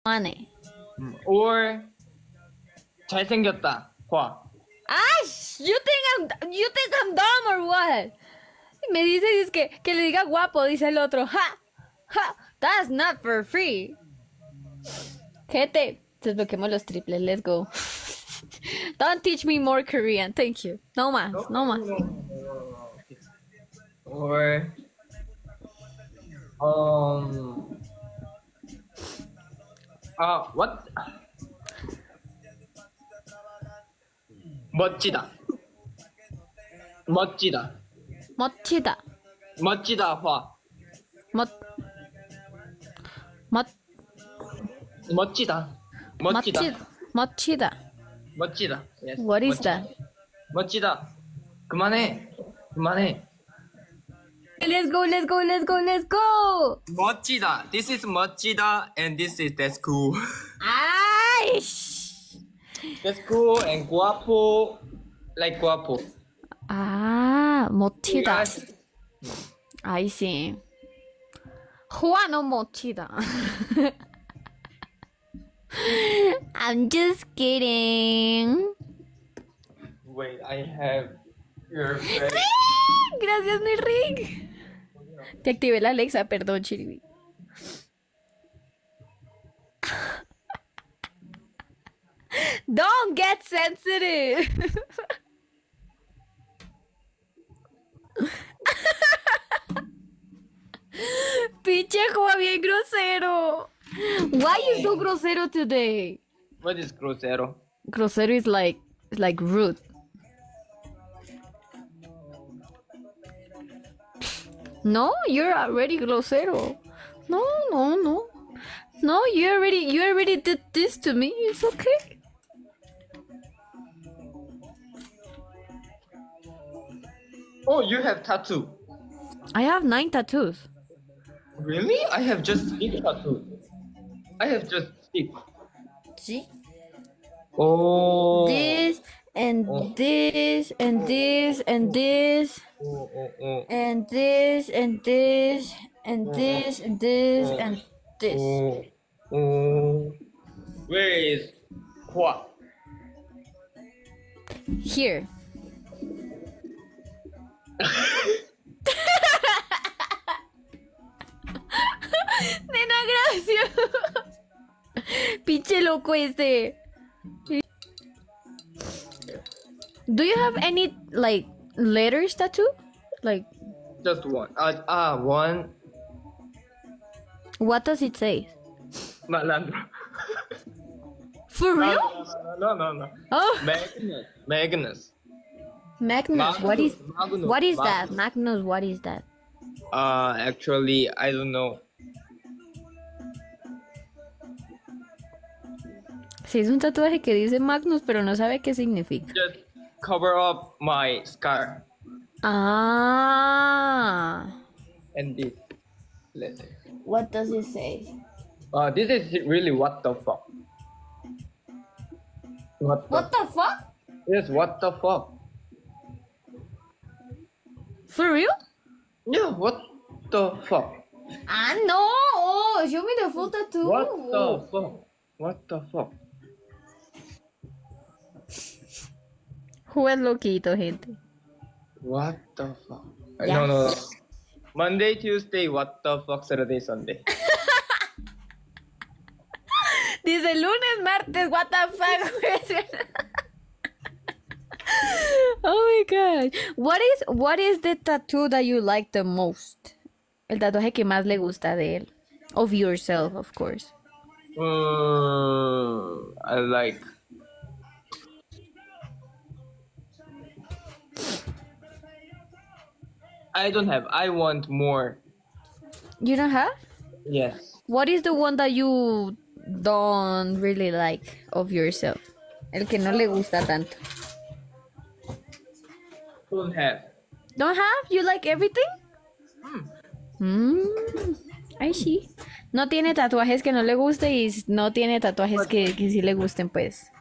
Money. Or 잘생겼다. 화. Ash, you think I'm dumb or what? Me dice que le diga guapo, dice el otro. Ha, ha, that's not for free. Gente, desbloqueemos los triples, let's go. Don't teach me more Korean, thank you. No más, no más. Or what? 멋지다. 멋지다. 멋지다. 멋지다 화. 멋지다. 멋지다. 멋지다. 멋지다. Yes. What is 멋지다. that? 멋지다. 그만해. 그만해. Let's go, let's go, let's go, let's go. 멋지다. This is 멋지다 and this is that's cool. Aish. That's cool and guapo like guapo. Ah, 멋지다. Yes. I see. Juano 멋지다. I'm just kidding. Wait, I have your face. Gracias, mi Rick. Te activé la Alexa, perdón, Chiribi. Don't get sensitive. Pinche Juan, bien grosero. Why you so grosero today? What is grosero? Grosero is like rude. No, you're already grosero. No. No, you already did this to me. It's okay. Oh, you have tattoo. I have 9 tattoos. Really? I have just 6 tattoos. I have just 6. See? Oh. This and Oh. this and this and this Oh. and this and this and this and this and this. Oh. Where is Hua? Here. Nena, gracias. Pinche loco este. Do you have any like letters tattoo? Like Just one. One. what does it say? Malandro. For real? No. Oh, Magnus. Magnus. What is Magnus. that? Magnus, what is that? Actually, I don't know. Sí, es un tatuaje que dice Magnus, pero no sabe qué significa. Just cover up my scar Ah. and this letter. What does it say? This is really what the fuck. What the fuck? Yes, what the fuck? For real? Yeah, what the fuck? Ah, no. Oh, show me the full tattoo. What the fuck? What the fuck? Juez loquito, gente. What the fuck? Yes. No. Monday, Tuesday, what the fuck? Saturday, Sunday. Dice lunes, martes, what the fuck. Oh my god. What is the tattoo that you like the most? El tatuaje que más le gusta de él. Of yourself, of course. I like. I don't have. I want more. You don't have? Yes. What is the one that you don't really like of yourself? El que no le gusta tanto. Don't have. Don't have? You like everything? I see. No tiene tatuajes que no le guste y no tiene tatuajes que sí le gusten, pues.